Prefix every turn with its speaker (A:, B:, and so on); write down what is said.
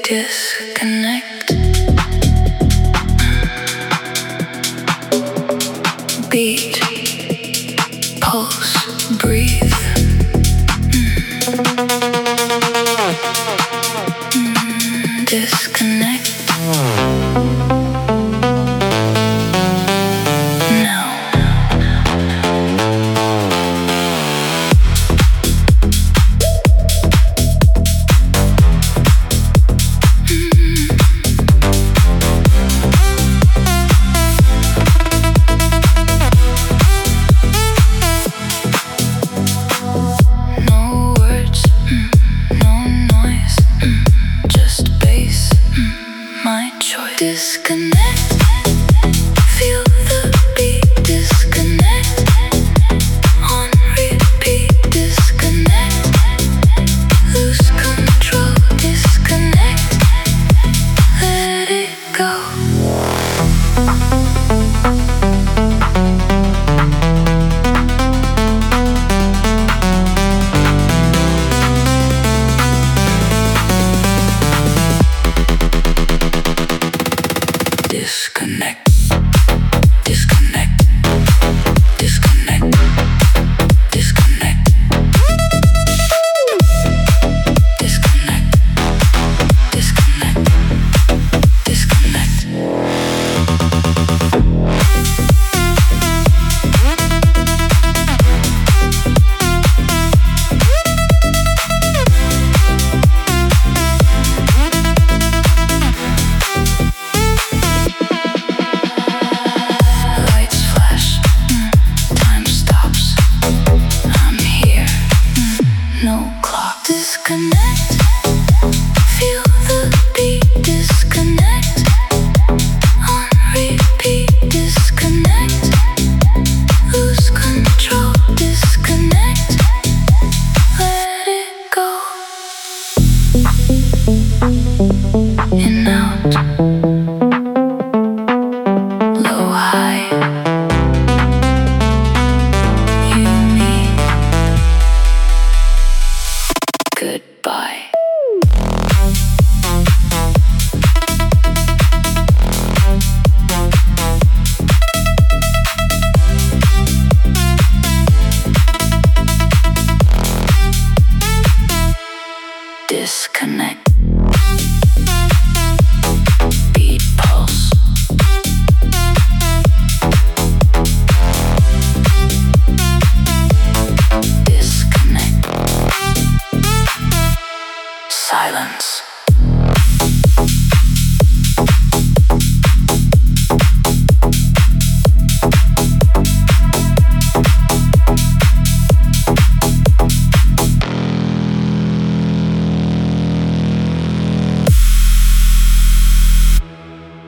A: disconnect. Beat, pulse, breathe. Disconnect. Disconnect. Feel the beat. Disconnect. On repeat. Disconnect. Lose control. Disconnect. Let it go. Disconnect. Disconnect. Disconnect. Disconnect. Disconnect. Disconnect. Disconnect. No clock. Disconnect. Feel the beat. Disconnect. On repeat. Disconnect. Lose control. Disconnect. Let it go. In, out. Low, high. You, me. Goodbye. Disconnect. Beat, pulse. Disconnect. Silence.